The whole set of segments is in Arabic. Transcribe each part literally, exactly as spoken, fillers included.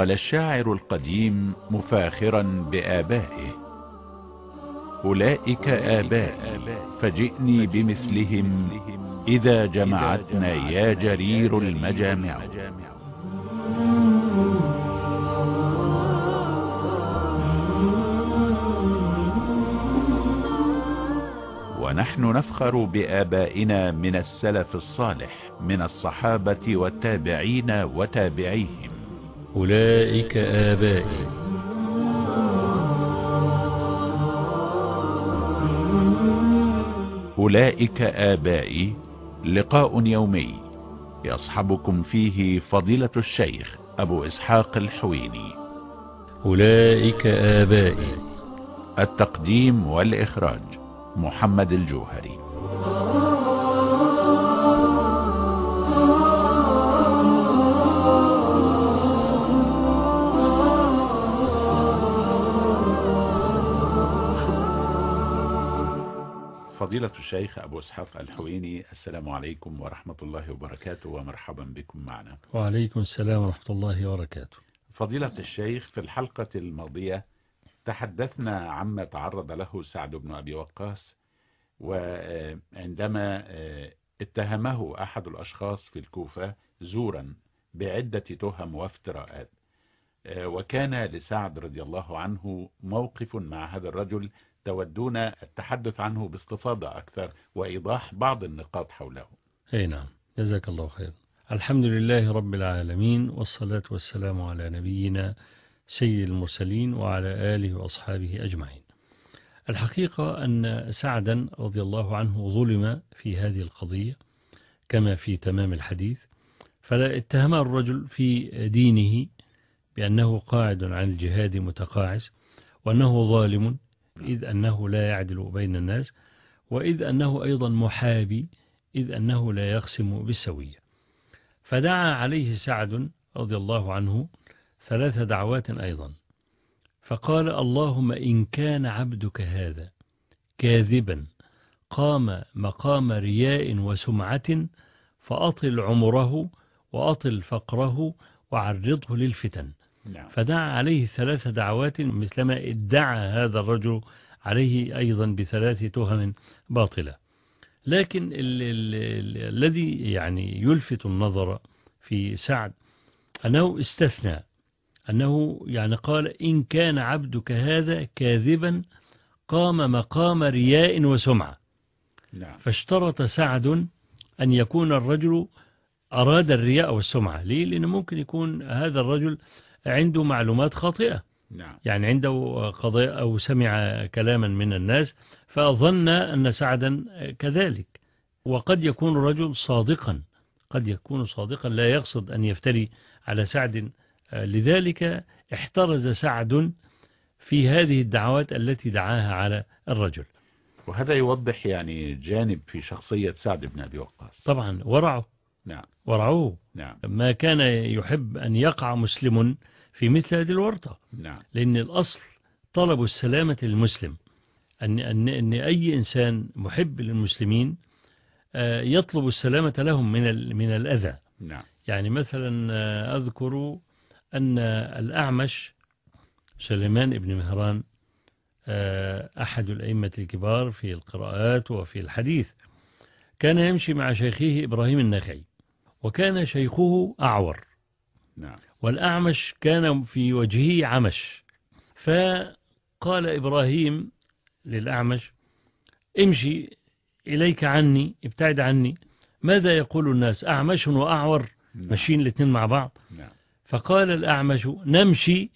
قال الشاعر القديم مفاخرا بآبائه: أولئك آبائي فجئني بمثلهم إذا جمعتنا يا جرير المجامع. ونحن نفخر بآبائنا من السلف الصالح من الصحابة والتابعين وتابعيهم. أولئك آبائي. أولئك آبائي لقاء يومي يصحبكم فيه فضيلة الشيخ أبو إسحاق الحويني. أولئك آبائي. التقديم والإخراج محمد الجوهري. فضيلة الشيخ أبو إسحاق الحويني، السلام عليكم ورحمة الله وبركاته، ومرحبا بكم معنا. وعليكم السلام ورحمة الله وبركاته. فضيلة الشيخ، في الحلقة الماضية تحدثنا عما تعرض له سعد بن أبي وقاص، وعندما اتهمه أحد الأشخاص في الكوفة زورا بعدة تهم وافتراءات، وكان لسعد رضي الله عنه موقف مع هذا الرجل تودون التحدث عنه باستفاضة أكثر وإيضاح بعض النقاط حوله. أي نعم، جزاك الله خير. الحمد لله رب العالمين، والصلاة والسلام على نبينا سيد المرسلين وعلى آله وأصحابه أجمعين. الحقيقة أن سعدا رضي الله عنه ظلم في هذه القضية كما في تمام الحديث، فلا اتهم الرجل في دينه بأنه قاعد عن الجهاد متقاعس، وأنه ظالم إذ أنه لا يعدل بين الناس، وإذ أنه أيضا محابي إذ أنه لا يقسم بالسوية. فدعا عليه سعد رضي الله عنه ثلاث دعوات أيضا، فقال: اللهم إن كان عبدك هذا كاذبا قام مقام رياء وسمعة فأطل عمره وأطل فقره وعرضه للفتن. نعم. فدعا عليه ثلاث دعوات مثلما ادعى هذا الرجل عليه أيضا بثلاث تهم باطلة. لكن الذي يعني يلفت النظر في سعد أنه استثنى، أنه يعني قال: إن كان عبدك هذا كاذبا قام مقام رياء وسمعة. نعم. فاشترط سعد أن يكون الرجل أراد الرياء والسمعة. ليه؟ لأنه ممكن يكون هذا الرجل عنده معلومات خاطئة. نعم. يعني عنده قضايا أو سمع كلاما من الناس فظن أن سعدا كذلك. وقد يكون الرجل صادقا، قد يكون صادقا لا يقصد أن يفتري على سعد. لذلك احترز سعد في هذه الدعوات التي دعاها على الرجل. وهذا يوضح يعني جانب في شخصية سعد بن أبي وقاص. طبعا ورعه. نعم. ورعوه. نعم. ما كان يحب أن يقع مسلم في مثل هذه الورطة. نعم. لأن الأصل طلب السلامة للمسلم، أن, أن, أن أي إنسان محب للمسلمين يطلب السلامة لهم من من الأذى. نعم. يعني مثلا أذكر أن الأعمش سليمان بن مهران أحد الأئمة الكبار في القراءات وفي الحديث، كان يمشي مع شيخه إبراهيم النخعي، وكان شيخه أعور. نعم. والأعمش كان في وجهه عمش، فقال إبراهيم للأعمش: امشي إليك عني، ابتعد عني، ماذا يقول الناس؟ أعمش وأعور ماشيين الاثنين مع بعض. نعم. فقال الأعمش: نمشي،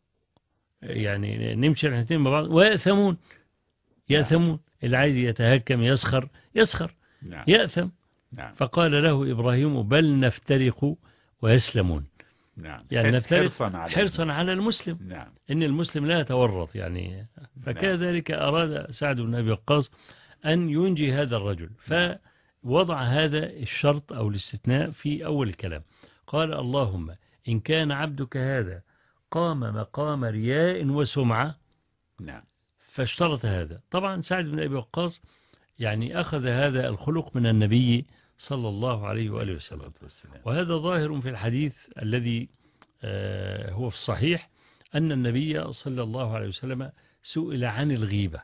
يعني نمشي الاثنين مع بعض ويأثمون، يأثمون. اللي عايز يتهكم يسخر يسخر. نعم. يأثم. نعم. فقال له إبراهيم: بل نفترق ويسلمون. نعم. يعني نفترق حرصا على, حرصا على المسلم. نعم. إن المسلم لا يتورط يعني. فكذلك أراد سعد بن أبي وقاص أن ينجي هذا الرجل، فوضع هذا الشرط أو الاستثناء في أول الكلام. قال: اللهم إن كان عبدك هذا قام مقام رياء وسمعة. نعم. فاشترط هذا. طبعا سعد بن أبي وقاص يعني أخذ هذا الخلق من النبي صلى الله عليه وآله وسلم، وهذا ظاهر في الحديث الذي هو في الصحيح أن النبي صلى الله عليه وسلم سئل عن الغيبة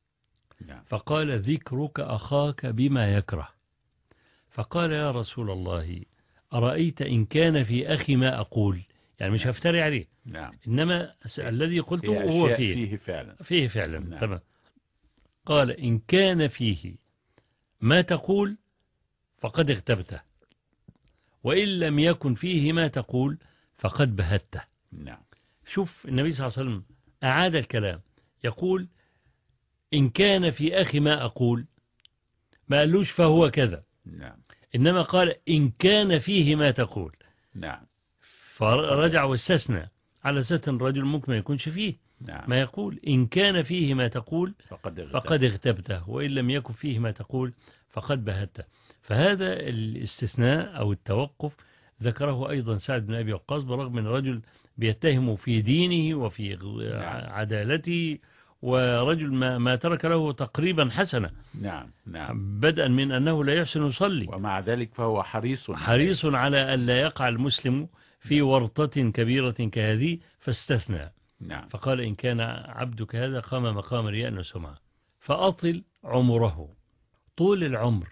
فقال ذكرك أخاك بما يكره، فقال يا رسول الله أرأيت إن كان في أخي ما أقول، يعني مش هفتري عليه، نعم. إنما الذي قلته هو فيه فيه فعلا فيه فعلا نعم. تمام. قال إن كان فيه ما تقول فقد اغتبته، وإن لم يكن فيه ما تقول فقد بهته. نعم. شوف النبي صلى الله عليه وسلم أعاد الكلام، يقول إن كان في أخي ما أقول، ما قالوش فهو كذا، نعم. إنما قال إن كان فيه ما تقول. نعم. فرجع واستثنى على أساس الرجل ممكن ما يكونش فيه نعم. ما يقول. إن كان فيه ما تقول فقد اغتبته. فقد اغتبته، وإن لم يكن فيه ما تقول فقد بهته. فهذا الاستثناء أو التوقف ذكره أيضا سعد بن أبي وقاص، برغم من رجل بيتهم في دينه وفي عدالته، ورجل ما, ما ترك له تقريبا حسنة. نعم. نعم. بدءا من أنه لا يحسن يصلي، ومع ذلك فهو حريص حريص على أن لا يقع المسلم في ورطة كبيرة كهذه، فاستثنى. نعم. فقال إن كان عبدك هذا قام مقام رياء وسمعة فأطل عمره. طول العمر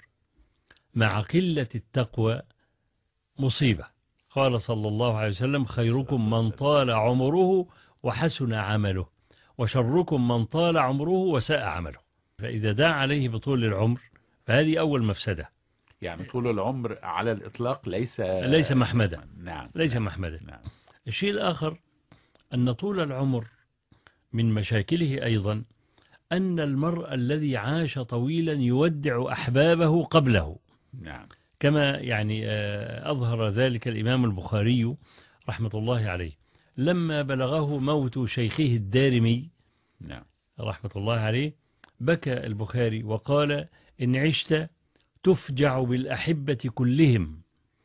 مع قلة التقوى مصيبة. قال صلى الله عليه وسلم خيركم من طال عمره وحسن عمله، وشركم من طال عمره وساء عمله. فإذا دعا عليه بطول العمر فهذه أول مفسدة. يعني طول العمر على الإطلاق ليس ليس محمدا. نعم. ليس نعم. محمدا. نعم. الشيء الآخر أن طول العمر من مشاكله أيضا أن المرء الذي عاش طويلا يودع أحبابه قبله. نعم. كما يعني أظهر ذلك الإمام البخاري رحمة الله عليه لما بلغه موت شيخه الدارمي. نعم. رحمة الله عليه بكى البخاري وقال إن عشت تفجع بالأحبة كلهم،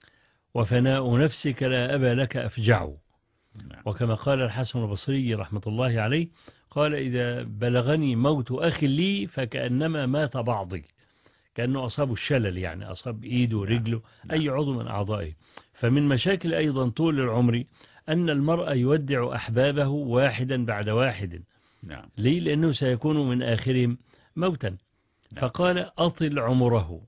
وفناء نفسك لا أبا لك أفجع. نعم. وكما قال الحسن البصري رحمة الله عليه قال إذا بلغني موت أخي لي فكأنما مات بعضي، كأنه أصاب الشلل، يعني أصاب إيده ورجله نعم. أي عضو من أعضائه. فمن مشاكل أيضا طول العمر أن المرء يودع أحبابه واحدا بعد واحد. نعم. ليه؟ لأنه سيكون من آخرهم موتا. نعم. فقال أطل عمره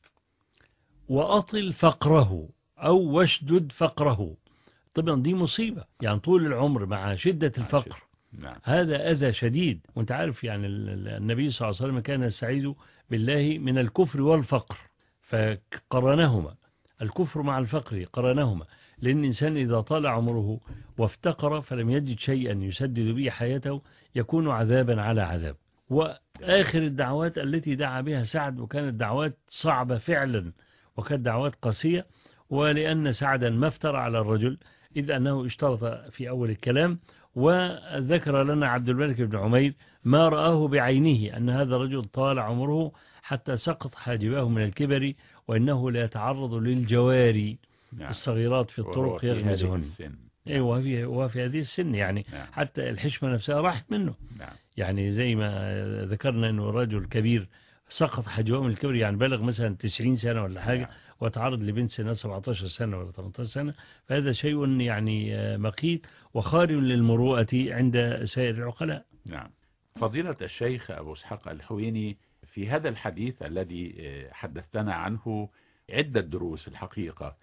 وأطل فقره أو واشدد فقره. طبعا دي مصيبة، يعني طول العمر مع شدة الفقر. نعم. هذا أذى شديد. وانت عارف يعني النبي صلى الله عليه وسلم كان يستعيذ بالله من الكفر والفقر، فقرنهما الكفر مع الفقر قرنهما، لأن الإنسان إذا طال عمره وافتقر فلم يجد شيئا يسدد به حياته يكون عذابا على عذاب. وآخر الدعوات التي دعا بها سعد، وكانت دعوات صعبة فعلا وكانت دعوات قاسية، ولأن سعدا ما افترى على الرجل إذ أنه اشترط في أول الكلام. وذكر لنا عبد الملك بن عمير ما رآه بعينه أن هذا الرجل طال عمره حتى سقط حاجباه من الكبر، وإنه لا يتعرض للجواري نعم. الصغيرات في الطرق يغمزهن. أيوة وفي, وفي هذه السن يعني نعم. حتى الحشمة نفسها راحت منه نعم. يعني زي ما ذكرنا أنه رجل كبير سقط حاجباه من الكبر، يعني بلغ مثلا تسعين سنة ولا حاجة نعم. وتعرض لبنت سنة سبعة عشر سنة ولا ثمانية عشر سنة، فهذا شيء يعني مقيت وخارج للمروءة عند سائر العقلاء. نعم. فضيلة الشيخ أبو إسحاق الحويني، في هذا الحديث الذي حدثتنا عنه عدة دروس الحقيقة،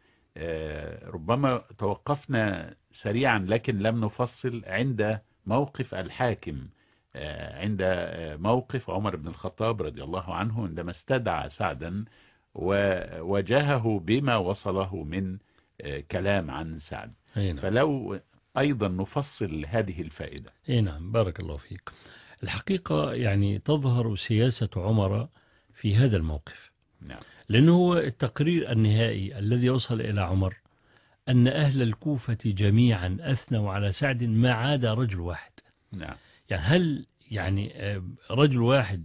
ربما توقفنا سريعا لكن لم نفصل عند موقف الحاكم، عند موقف عمر بن الخطاب رضي الله عنه عندما استدعى سعدا وواجهه بما وصله من كلام عن سعد. فلو أيضا نفصل هذه الفائدة. نعم بارك الله فيك. الحقيقة يعني تظهر سياسة عمر في هذا الموقف نعم. لأنه هو التقرير النهائي الذي وصل إلى عمر أن أهل الكوفة جميعا أثنوا على سعد ما عدا رجل واحد. نعم. يعني هل يعني رجل واحد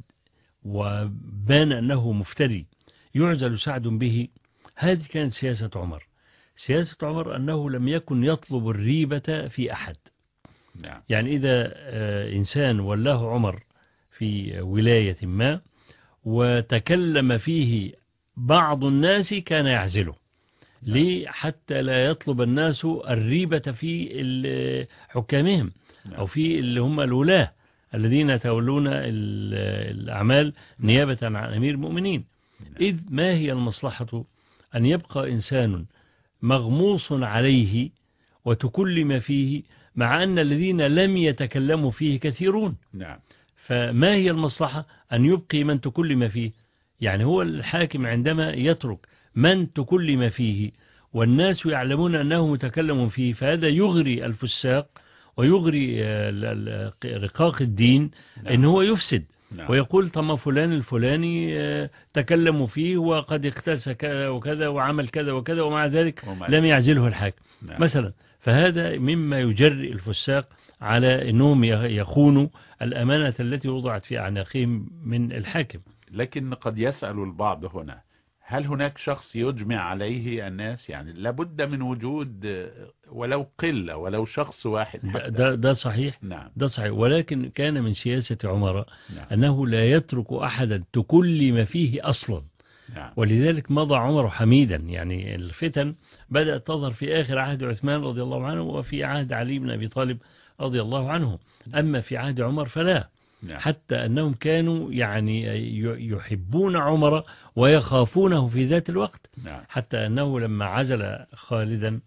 وبان أنه مفتري يعزل سعد به؟ هذه كانت سياسة عمر. سياسة عمر أنه لم يكن يطلب الريبة في أحد. نعم. يعني إذا إنسان ولاه عمر في ولاية ما وتكلم فيه بعض الناس كان يعزله، ليه؟ حتى لا يطلب الناس الريبة في ال- حكامهم أو في اللي هم الولاة الذين يتولون ال- الأعمال نيابة عن أمير المؤمنين. إذ ما هي المصلحة أن يبقى إنسان مغموص عليه وتكلم فيه مع أن الذين لم يتكلموا فيه كثيرون؟ نعم. فما هي المصلحة أن يبقي من تكلم فيه؟ يعني هو الحاكم عندما يترك من تكلم فيه والناس يعلمون أنه متكلم فيه، فهذا يغري الفساق ويغري آه، ال- ال- رقاق الدين نعم. إن هو يفسد. نعم. ويقول طب ما فلان الفلاني آه، تكلموا فيه وقد اقتس كذا وكذا وعمل كذا وكذا ومع ذلك ومع لم يعزله الحاكم. نعم. مثلا، فهذا مما يجري الفساق على أنهم يخونوا الأمانة التي وضعت في أعناقهم من الحاكم. لكن قد يسأل البعض هنا، هل هناك شخص يجمع عليه الناس؟ يعني لابد من وجود ولو قلة، ولو شخص واحد ده, حتى. ده, ده صحيح. نعم. ده صحيح، ولكن كان من سياسة عمر نعم. أنه لا يترك أحدا تكلم فيه أصلا. نعم. ولذلك مضى عمر حميدا. يعني الفتن بدأت تظهر في آخر عهد عثمان رضي الله عنه وفي عهد علي بن أبي طالب رضي الله عنه، أما في عهد عمر فلا. نعم. حتى أنهم كانوا يعني يحبون عمر ويخافونه في ذات الوقت. نعم. حتى أنه لما عزل خالدا،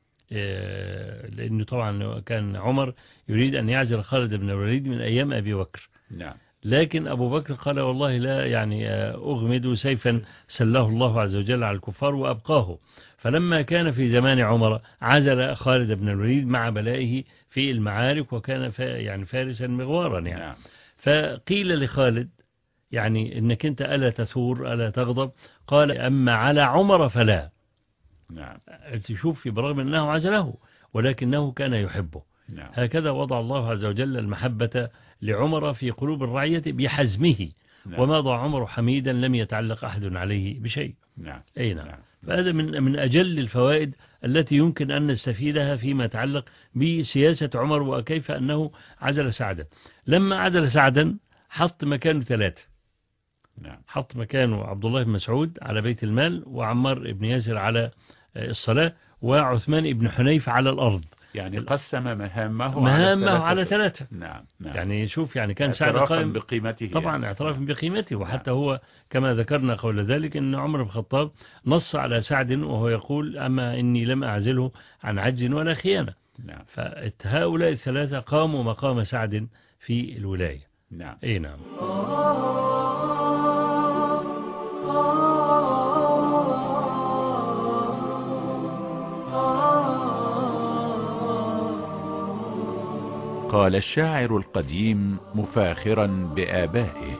لأنه طبعا كان عمر يريد أن يعزل خالد بن الوليد من أيام أبي بكر. نعم. لكن أبو بكر قال والله لا يعني أغمد سيفا سله الله عز وجل على الكفار وأبقاه. فلما كان في زمان عمر عزل خالد بن الوليد مع بلائه في المعارك، وكان يعني فارسا مغوارا يعني. نعم. فقيل لخالد يعني إنك أنت ألا تثور ألا تغضب؟ قال أما على عمر فلا. نعم. تشوف برغم أنه عزله ولكنه كان يحبه. نعم. هكذا وضع الله عز وجل المحبة لعمر في قلوب الرعية بحزمه. نعم. ومضى عمر حميدا لم يتعلق أحد عليه بشيء. نعم. أي نعم. نعم. فهذا من من أجل الفوائد التي يمكن أن نستفيدها فيما يتعلق بسياسة عمر وكيف أنه عزل سعدا. لما عزل سعدا حط مكانه ثلاثة. نعم. حط مكانه عبد الله بن مسعود على بيت المال، وعمار بن ياسر على الصلاة، وعثمان بن حنيف على الأرض. يعني قسم مهامه مهامه على على ثلاثة. نعم. نعم. يعني شوف يعني كان سعد اعترافا قائم بقيمته. طبعا يعني. اعترافا نعم. بقيمته. وحتى نعم. هو كما ذكرنا قول ذلك أن عمر بن الخطاب نص على سعد وهو يقول أما إني لم أعزله عن عجز ولا خيانة. نعم. فهؤلاء الثلاثة قاموا مقام سعد في الولاية. نعم. أي نعم. قال الشاعر القديم مفاخرا بآبائه: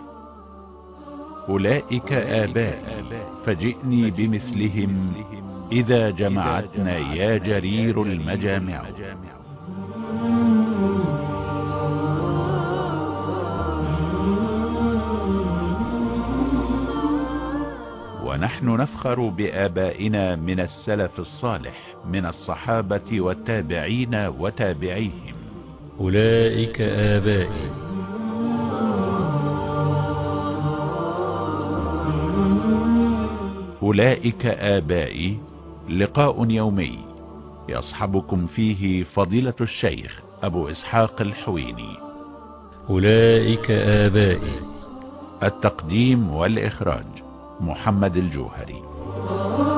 أولئك آبائي فجئني بمثلهم إذا جمعتنا يا جرير المجامع. ونحن نفخر بآبائنا من السلف الصالح من الصحابة والتابعين وتابعيهم. أولئك آبائي. أولئك آبائي لقاء يومي يصحبكم فيه فضيلة الشيخ أبو إسحاق الحويني. أولئك آبائي. التقديم والإخراج محمد الجوهري.